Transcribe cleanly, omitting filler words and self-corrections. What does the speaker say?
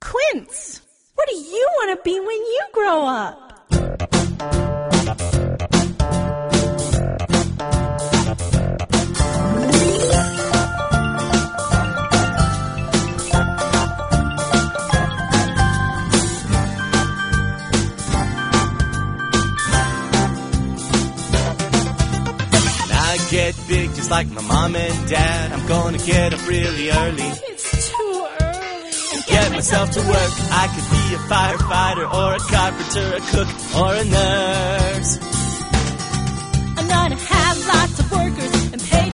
Quince, what do you want to be when you grow up? Get big just like my mom and dad. I'm gonna get up really early. It's too early. Get myself to work. I could be a firefighter or a carpenter, a cook or a nurse. I'm gonna have lots of workers